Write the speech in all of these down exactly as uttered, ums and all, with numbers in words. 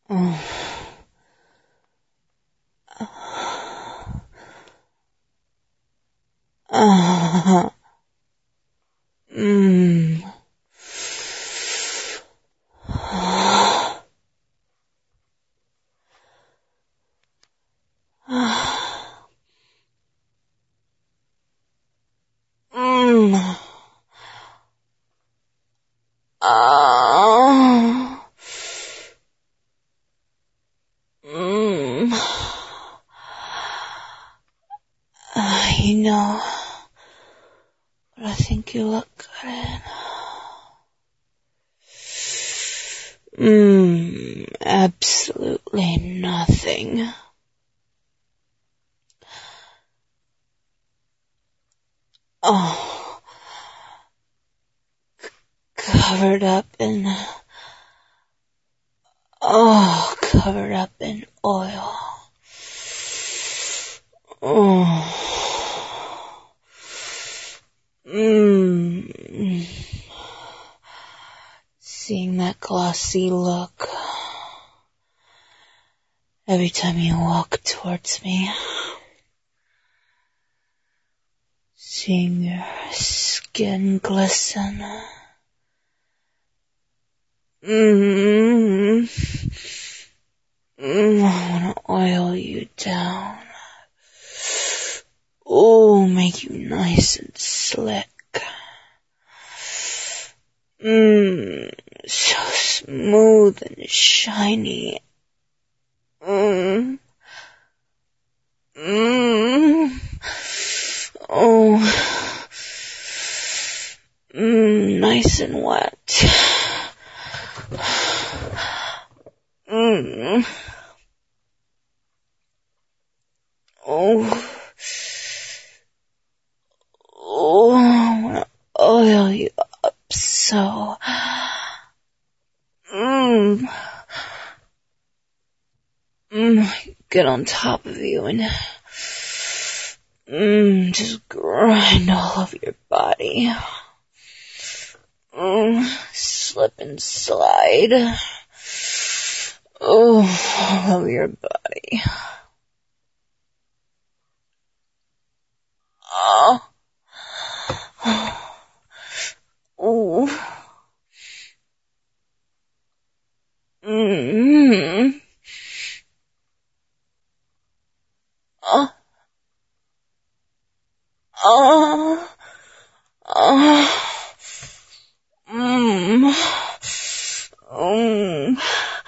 Oh. Uh, mm. Mm. Uh. Mm. Uh, you know what I think you look good in? Mmm, absolutely nothing. Oh, covered up in, oh, covered up in oil. Oh, mmm, seeing that glossy look every time you walk towards me. Seeing your skin glisten. Mmm. Mm, I wanna oil you down. Oh, make you nice and slick. Mmm, so smooth and shiny. Mmm. Mmm. Oh. Mmm, nice and wet. Mmm. Oh. Oh, I wanna oil you up so. Mmm. Mmm, get on top of you and mmm, just grind all over your body. Mmm, slip and slide. Oh, all over your body. Oh. Oh. Mmm. Oh. Oh. Oh. Mmm. Mmm.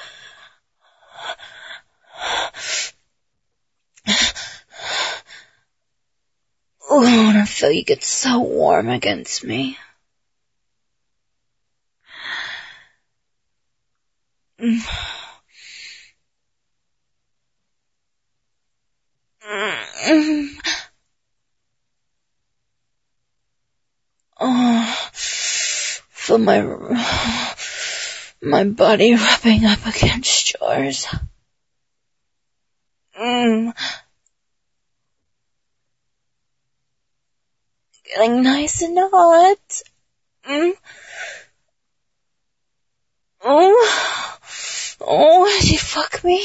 Oh, I wanna feel you get so warm against me. Mm. Mm. Oh, feel my my body rubbing up against yours. Mm. Getting nice and hot. Mm. Oh, oh, as you fuck me.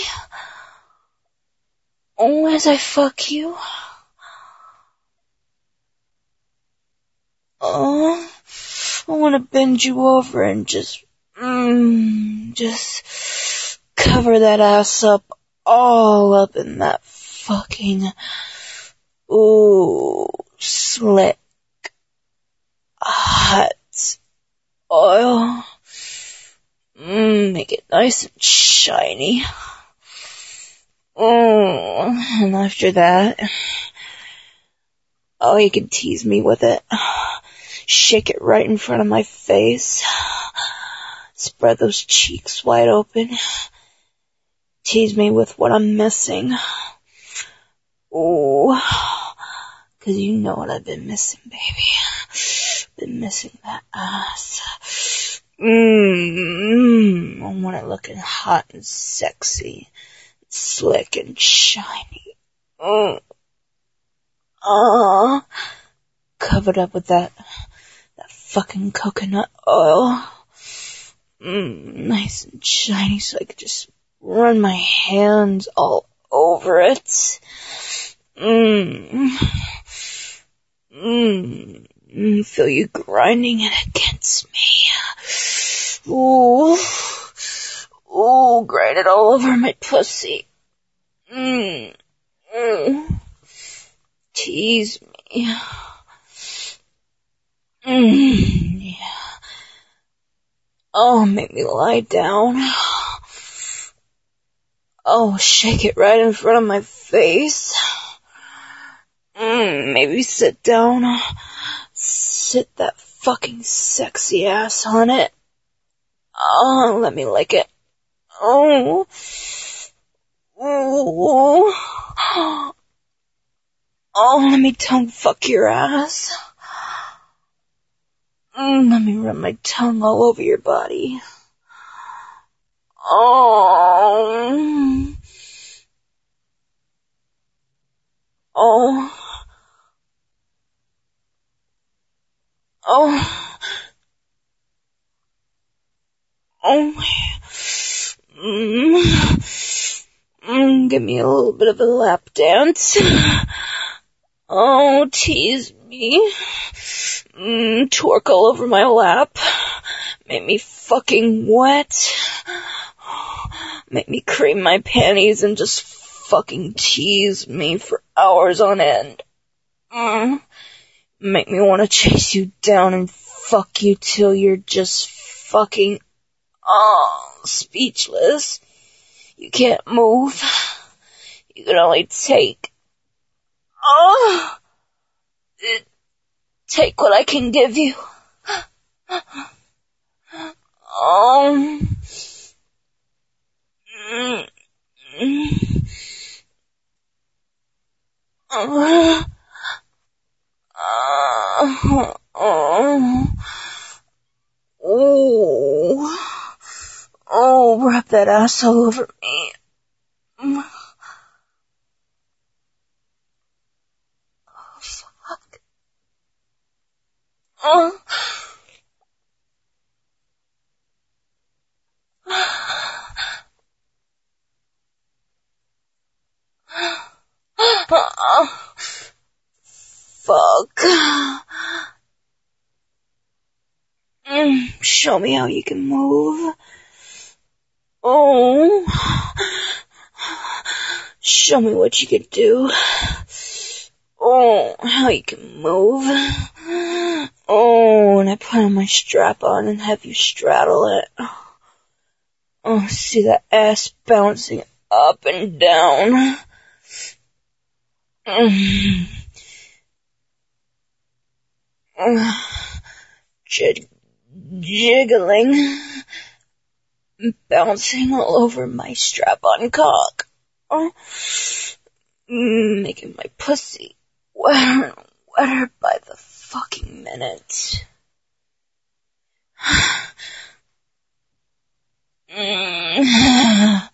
Oh, as I fuck you. Oh, I wanna bend you over and just, mmm, just cover that ass up all up in that fucking, ooh, slick, hot oil. Mmm, make it nice and shiny. Oh, and after that, oh, you can tease me with it. Shake it right in front of my face. Spread those cheeks wide open. Tease me with what I'm missing. Ooh, 'cause you know what I've been missing, baby. Been missing that ass. Mmm, I want it looking hot and sexy, slick and shiny. Mmm. Ah, covered up with that, that fucking coconut oil. Mmm, nice and shiny so I could just run my hands all over it. Mmm. Mmm. Feel you grinding it against me. Ooh. Ooh, grind it all over my pussy. Mmm. Mmm. Tease me. Mmm. Yeah. Oh, make me lie down. Oh, shake it right in front of my face. Mm, maybe sit down. Sit that fucking sexy ass on it. Oh, let me lick it. Oh. Ooh. Oh, let me tongue fuck your ass. Mm, let me run my tongue all over your body. Oh. Oh. Oh. Oh. Mm. Mm, give me a little bit of a lap dance. Oh, tease me. Mm, twerk all over my lap. Make me fucking wet. Make me cream my panties and just fucking tease me for hours on end. Mm. Make me want to chase you down and fuck you till you're just fucking, oh, speechless. You can't move. You can only take, oh, take what I can give you. Oh. Mm. Mm. Uh. Uh. Oh. Oh. Oh, wrap that ass all over me. Oh, fuck. Oh. Oh. Fuck. Mm, show me how you can move. Oh. Show me what you can do. Oh, how you can move. Oh, and I put on my strap on and have you straddle it. Oh, see that ass bouncing up and down. Mm. Jig- jiggling. Bouncing all over my strap-on cock. Oh. Making my pussy wetter and wetter by the fucking minute. Mm.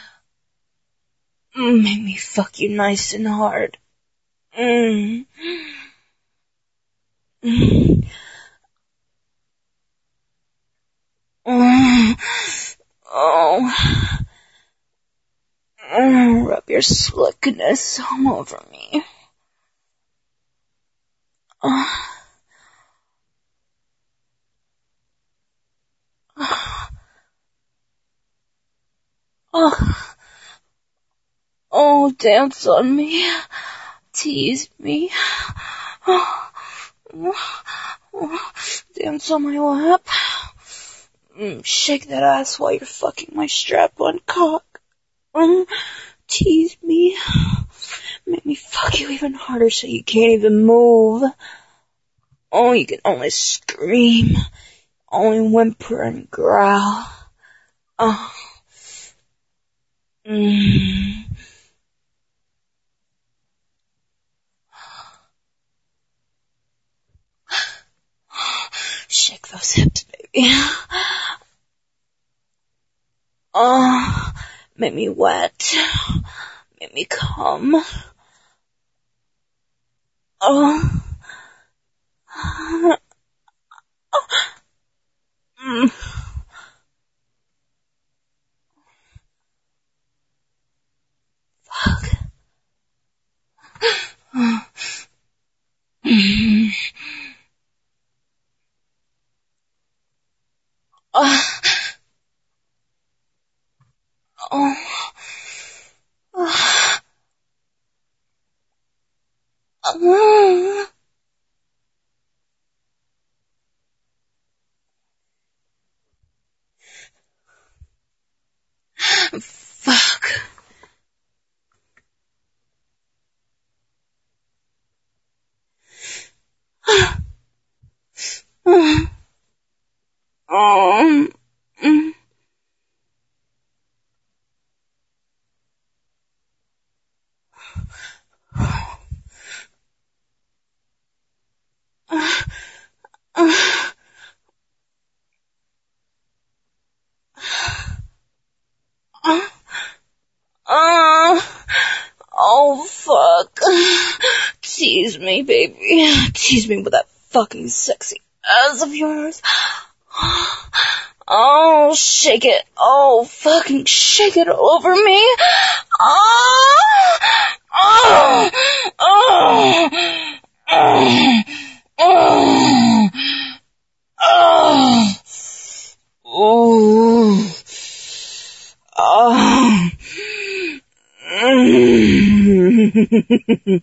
Make me fuck you nice and hard. Mm. Mm. Mm. Oh. Mm. Rub your slickness all over me. Oh. Oh. Oh, dance on me. Tease me. Oh. Oh. Dance on my lap. Mm. Shake that ass while you're fucking my strap-on cock. Mm. Tease me. Make me fuck you even harder so you can't even move. Oh, you can only scream. Only whimper and growl. Oh. Mm. Shake those hips, baby. Oh, make me wet. Make me come. Oh. Mm. Oh. Uh. Uh. Fuck. Um. Mm. Uh. Uh. Uh. Uh. Oh, fuck. Tease me, baby. Tease me with that fucking sexy ass of yours. Oh, shake it. Oh, fucking shake it all over me. Oh, oh, oh, oh, oh, oh, oh, oh. Mm.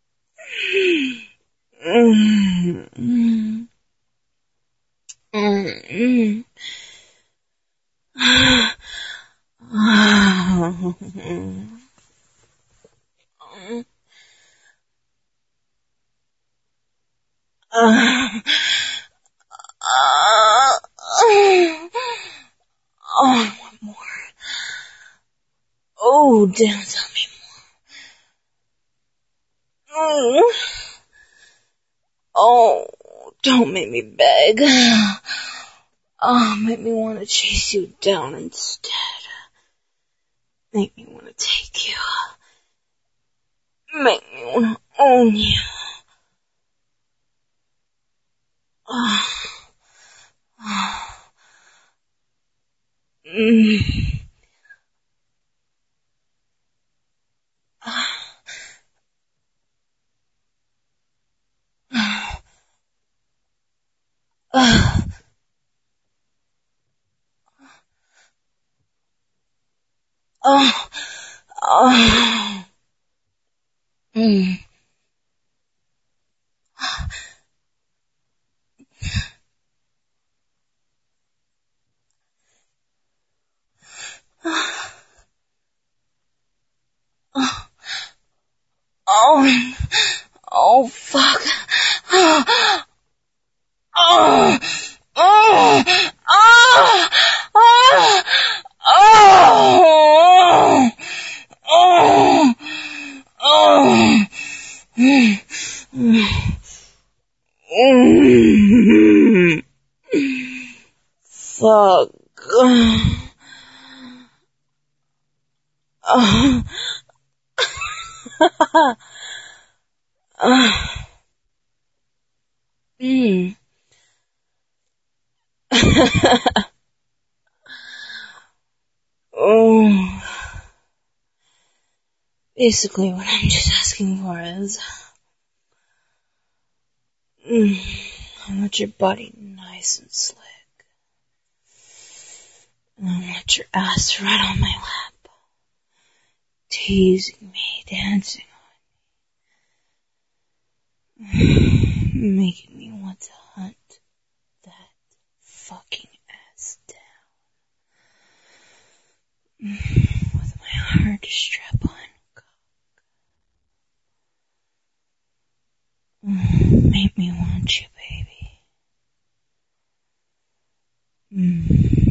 Mm. Mm. Oh, I want more. Oh, damn, tell me more. Oh, don't make me beg. Oh, make me want to chase you down instead. Make me want to take you. Make me want to own you. Oh. Oh. Mm. Uh. Oh. Oh. Mm. Oh. Oh. Oh, fuck. Oh. Oh. Oh. Oh. Oh. Oh. Oh. Oh. Mm. Mm. Fuck. Oh. Mm. Oh. Basically, what I'm just asking for is, mm, I want your body nice and slick. And I want your ass right on my lap, teasing me, dancing on me, making me want to hunt that fucking ass down. With my hard strap on. Make me want you, baby. Mm.